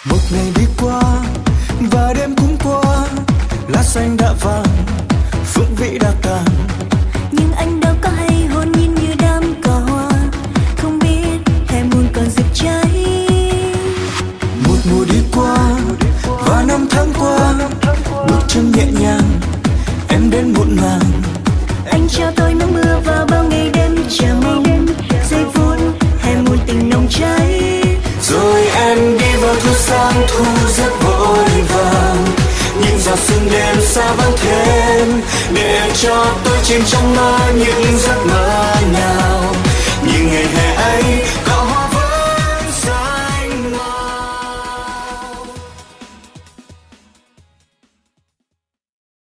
Một ngày đi qua và đêm cũng qua, lá xanh đã vàng, phượng vĩ đã tàn. Nhưng anh đâu có hay hôn nhìn như đám cỏ hoa, không biết hè muôn còn rực cháy. Một mùa đi qua và năm tháng qua, bước chân nhẹ nhàng em đến muộn màng. Anh trao tôi nắng mưa và bao ngày đêm chờ mong, giây phút hè muôn tình nồng cháy. Rồi em đi vào thu sang thu rất vội vàng, những giọt sương đêm xa vắng thêm để cho tôi chìm trong mơ những giấc mơ nào. Như ngày hè ấy